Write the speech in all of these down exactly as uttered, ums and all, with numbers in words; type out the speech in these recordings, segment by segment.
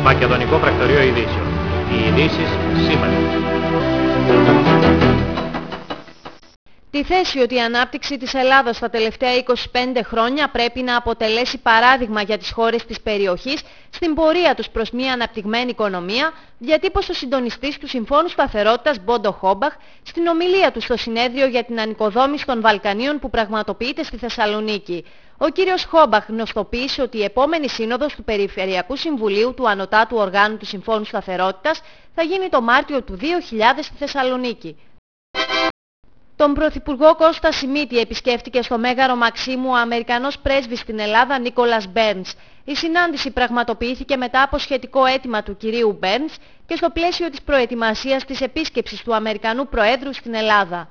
Μακεδονικό Πρακτορείο Ειδήσεων. Οι ειδήσεις σήμερα. Τη θέση ότι η ανάπτυξη της Ελλάδας τα τελευταία είκοσι πέντε χρόνια πρέπει να αποτελέσει παράδειγμα για τις χώρες της περιοχής στην πορεία τους προς μια αναπτυγμένη οικονομία, διατύπωσε ο συντονιστής του Συμφώνου Σταθερότητας Μπόντο Χόμπαχ στην ομιλία του στο συνέδριο για την ανοικοδόμηση των Βαλκανίων που πραγματοποιείται στη Θεσσαλονίκη. Ο κύριος Χόμπαχ γνωστοποίησε ότι η επόμενη σύνοδος του Περιφερειακού Συμβουλίου του Ανωτάτου Οργάνου του Συμφώνου Σταθερότητας θα γίνει το Μάρτιο του δύο χιλιάδες στη Θεσσαλονίκη. Τον Πρωθυπουργό Κώστα Σιμίτη επισκέφτηκε στο Μέγαρο Μαξίμου ο Αμερικανός πρέσβης στην Ελλάδα Νίκολας Μπέρνς. Η συνάντηση πραγματοποιήθηκε μετά από σχετικό αίτημα του κυρίου Μπέρνς και στο πλαίσιο της προετοιμασίας της επίσκεψης του Αμερικανού Προέδρου στην Ελλάδα.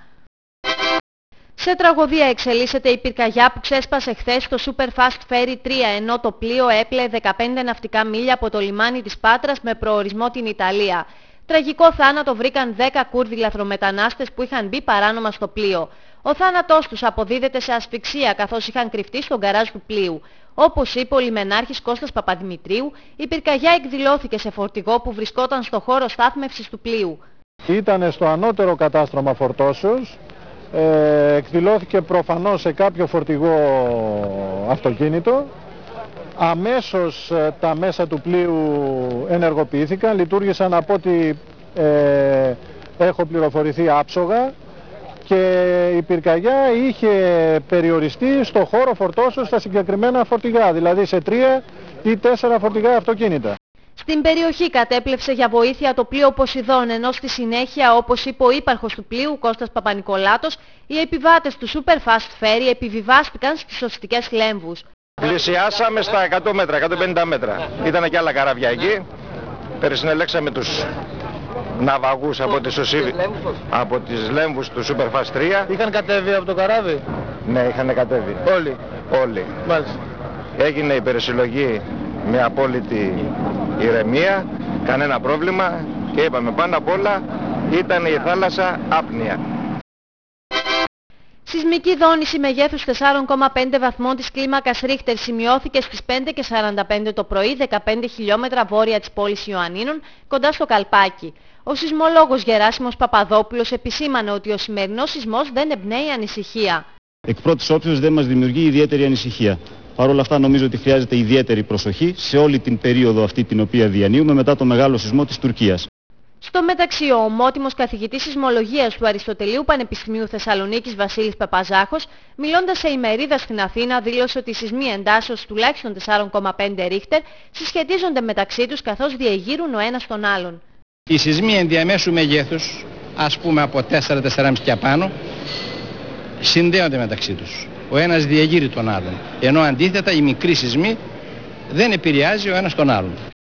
Σε τραγωδία εξελίσσεται η πυρκαγιά που ξέσπασε χθες στο Superfast Ferry τρία, ενώ το πλοίο έπλεε δεκαπέντε ναυτικά μίλια από το λιμάνι της Πάτρας με προορισμό την Ιταλία. Τραγικό θάνατο βρήκαν δέκα Κούρδοι λαθρομετανάστες που είχαν μπει παράνομα στο πλοίο. Ο θάνατός τους αποδίδεται σε ασφυξία καθώς είχαν κρυφτεί στον γκαράζ του πλοίου. Όπως είπε ο λιμενάρχης Κώστας Παπαδημητρίου, η πυρκαγιά εκδηλώθηκε σε φορτηγό που βρισκόταν στο χώρο στάθμευσης του πλοίου. Ήταν στο ανώτερο κατάστρωμα φορτώσεως, ε, εκδηλώθηκε προφανώς σε κάποιο φορτηγό αυτοκίνητο. Αμέσως τα μέσα του πλοίου ενεργοποιήθηκαν, λειτουργήσαν από ό,τι ε, έχω πληροφορηθεί άψογα και η πυρκαγιά είχε περιοριστεί στο χώρο φορτώσεως στα συγκεκριμένα φορτηγά, δηλαδή σε τρία ή τέσσερα φορτηγά αυτοκίνητα. Στην περιοχή κατέπλευσε για βοήθεια το πλοίο Ποσειδών, ενώ στη συνέχεια, όπως είπε ο ύπαρχος του πλοίου Κώστας Παπανικολάτος, οι επιβάτες του Superfast Ferry επιβιβάστηκαν στις σωστικές λέμβους. Πλησιάσαμε στα εκατό μέτρα, εκατόν πενήντα μέτρα. Ήταν και άλλα καράβια εκεί. Περισυνελέξαμε τους ναυαγούς από τις, οσίβι... από τις λέμβους του Superfast τρία. Είχαν κατέβει από το καράβι? Ναι, είχαν κατέβει. Όλοι? Όλοι. Μάλιστα. Έγινε η περισυλλογή με απόλυτη ηρεμία, κανένα πρόβλημα και είπαμε πάνω απ' όλα ήταν η θάλασσα άπνοια. Σεισμική δόνηση μεγέθους τέσσερα κόμμα πέντε βαθμών της κλίμακας Ρίχτερ σημειώθηκε στις πέντε και σαράντα πέντε το πρωί, δεκαπέντε χιλιόμετρα βόρεια της πόλης Ιωαννίνων, κοντά στο Καλπάκι. Ο σεισμολόγος Γεράσιμος Παπαδόπουλος επισήμανε ότι ο σημερινός σεισμός δεν εμπνέει ανησυχία. Εκ πρώτης όψεως δεν μας δημιουργεί ιδιαίτερη ανησυχία. Παρ' όλα αυτά νομίζω ότι χρειάζεται ιδιαίτερη προσοχή σε όλη την περίοδο αυτή την οποία διανύουμε μετά το μεγάλο σεισμό της Τουρκίας. Στο μεταξύ, ο ομότιμος καθηγητής σεισμολογίας του Αριστοτελείου Πανεπιστημίου Θεσσαλονίκης Βασίλης Παπαζάχος, μιλώντας σε ημερίδα στην Αθήνα, δήλωσε ότι οι σεισμοί εντάσσεως τουλάχιστον τέσσερα κόμμα πέντε ρίχτερ συσχετίζονται μεταξύ τους καθώς διεγείρουν ο ένας τον άλλον. Οι σεισμοί ενδιαμέσου μεγέθους, ας πούμε από τέσσερα τέσσερα κόμμα πέντε και απάνω, συνδέονται μεταξύ τους. Ο ένας διεγείρει τον άλλον, ενώ αντίθετα οι μικροί σεισμοί δεν επηρεάζει ο ένας τον άλλον.